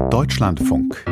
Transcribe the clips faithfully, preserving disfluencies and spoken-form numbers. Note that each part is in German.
Deutschlandfunk.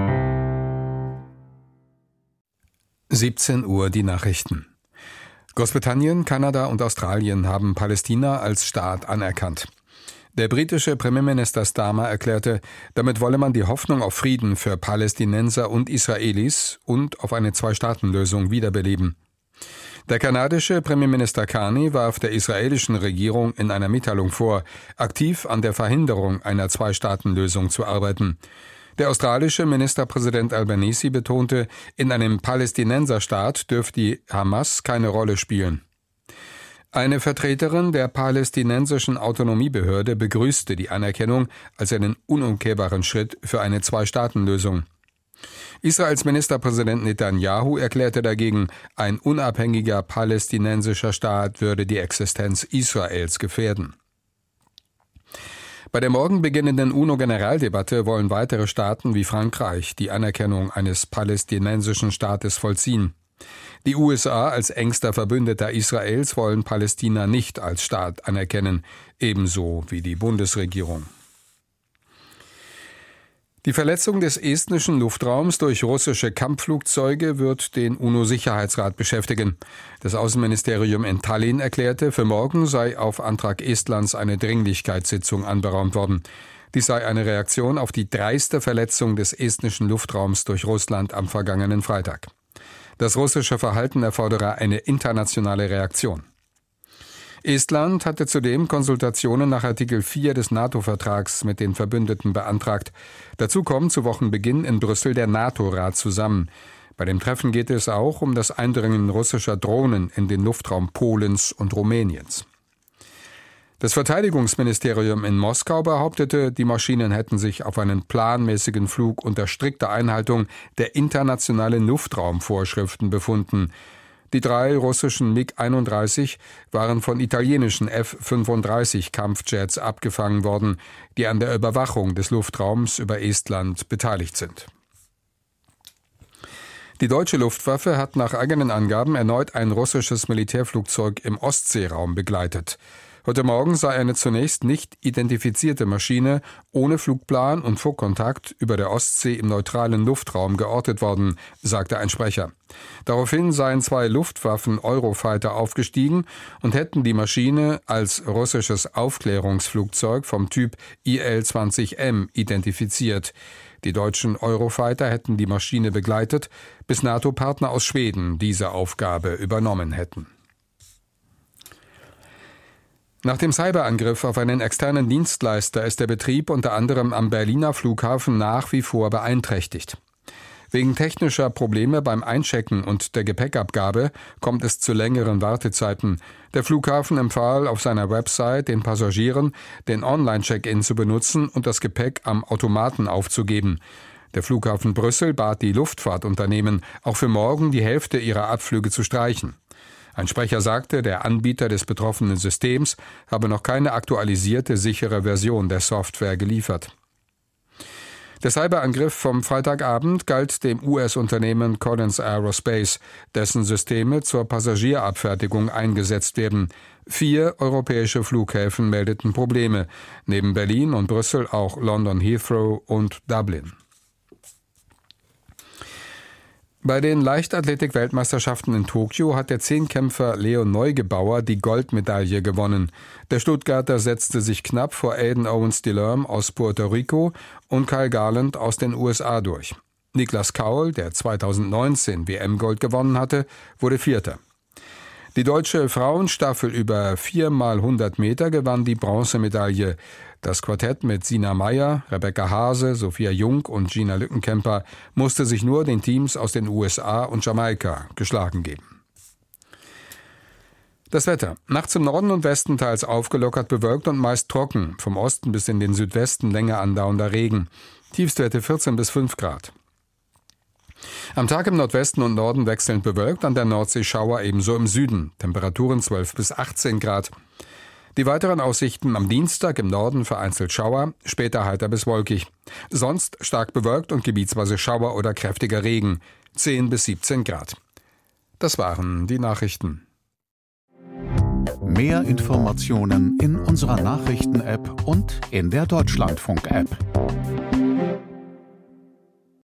siebzehn Uhr die Nachrichten. Großbritannien, Kanada und Australien haben Palästina als Staat anerkannt. Der britische Premierminister Starmer erklärte, damit wolle man die Hoffnung auf Frieden für Palästinenser und Israelis und auf eine Zwei-Staaten-Lösung wiederbeleben. Der kanadische Premierminister Carney warf der israelischen Regierung in einer Mitteilung vor, aktiv an der Verhinderung einer Zwei-Staaten-Lösung zu arbeiten. Der australische Ministerpräsident Albanese betonte, in einem Palästinenserstaat dürfe die Hamas keine Rolle spielen. Eine Vertreterin der palästinensischen Autonomiebehörde begrüßte die Anerkennung als einen unumkehrbaren Schritt für eine Zwei-Staaten-Lösung. Israels Ministerpräsident Netanyahu erklärte dagegen, ein unabhängiger palästinensischer Staat würde die Existenz Israels gefährden. Bei der morgen beginnenden UNO-Generaldebatte wollen weitere Staaten wie Frankreich die Anerkennung eines palästinensischen Staates vollziehen. Die U S A als engster Verbündeter Israels wollen Palästina nicht als Staat anerkennen, ebenso wie die Bundesregierung. Die Verletzung des estnischen Luftraums durch russische Kampfflugzeuge wird den UNO-Sicherheitsrat beschäftigen. Das Außenministerium in Tallinn erklärte, für morgen sei auf Antrag Estlands eine Dringlichkeitssitzung anberaumt worden. Dies sei eine Reaktion auf die dreiste Verletzung des estnischen Luftraums durch Russland am vergangenen Freitag. Das russische Verhalten erfordere eine internationale Reaktion. Estland hatte zudem Konsultationen nach Artikel vier des NATO-Vertrags mit den Verbündeten beantragt. Dazu kommt zu Wochenbeginn in Brüssel der NATO-Rat zusammen. Bei dem Treffen geht es auch um das Eindringen russischer Drohnen in den Luftraum Polens und Rumäniens. Das Verteidigungsministerium in Moskau behauptete, die Maschinen hätten sich auf einen planmäßigen Flug unter strikter Einhaltung der internationalen Luftraumvorschriften befunden. Die drei russischen MiG einunddreißig waren von italienischen F fünfunddreißig Kampfjets abgefangen worden, die an der Überwachung des Luftraums über Estland beteiligt sind. Die deutsche Luftwaffe hat nach eigenen Angaben erneut ein russisches Militärflugzeug im Ostseeraum begleitet. Heute Morgen sei eine zunächst nicht identifizierte Maschine ohne Flugplan und Funkkontakt über der Ostsee im neutralen Luftraum geortet worden, sagte ein Sprecher. Daraufhin seien zwei Luftwaffen-Eurofighter aufgestiegen und hätten die Maschine als russisches Aufklärungsflugzeug vom Typ I L zwanzig M identifiziert. Die deutschen Eurofighter hätten die Maschine begleitet, bis NATO-Partner aus Schweden diese Aufgabe übernommen hätten. Nach dem Cyberangriff auf einen externen Dienstleister ist der Betrieb unter anderem am Berliner Flughafen nach wie vor beeinträchtigt. Wegen technischer Probleme beim Einchecken und der Gepäckabgabe kommt es zu längeren Wartezeiten. Der Flughafen empfahl auf seiner Website den Passagieren, den Online-Check-In zu benutzen und das Gepäck am Automaten aufzugeben. Der Flughafen Brüssel bat die Luftfahrtunternehmen, auch für morgen die Hälfte ihrer Abflüge zu streichen. Ein Sprecher sagte, der Anbieter des betroffenen Systems habe noch keine aktualisierte, sichere Version der Software geliefert. Der Cyberangriff vom Freitagabend galt dem U S-Unternehmen Collins Aerospace, dessen Systeme zur Passagierabfertigung eingesetzt werden. Vier europäische Flughäfen meldeten Probleme, neben Berlin und Brüssel auch London Heathrow und Dublin. Bei den Leichtathletik-Weltmeisterschaften in Tokio hat der Zehnkämpfer Leon Neugebauer die Goldmedaille gewonnen. Der Stuttgarter setzte sich knapp vor Aiden Owens-Delorme aus Puerto Rico und Kyle Garland aus den U S A durch. Niklas Kaul, der zweitausendneunzehn W M-Gold gewonnen hatte, wurde Vierter. Die deutsche Frauenstaffel über vier mal hundert Meter gewann die Bronzemedaille. Das Quartett mit Sina Meyer, Rebecca Hase, Sophia Jung und Gina Lückenkämper musste sich nur den Teams aus den U S A und Jamaika geschlagen geben. Das Wetter. Nachts im Norden und Westen teils aufgelockert bewölkt und meist trocken. Vom Osten bis in den Südwesten länger andauernder Regen. Tiefstwerte vierzehn bis fünf Grad. Am Tag im Nordwesten und Norden wechselnd bewölkt, an der Nordsee Schauer, ebenso im Süden. Temperaturen zwölf bis achtzehn Grad. Die weiteren Aussichten: am Dienstag im Norden vereinzelt Schauer, später heiter bis wolkig. Sonst stark bewölkt und gebietsweise Schauer oder kräftiger Regen. zehn bis siebzehn Grad. Das waren die Nachrichten. Mehr Informationen in unserer Nachrichten-App und in der Deutschlandfunk-App.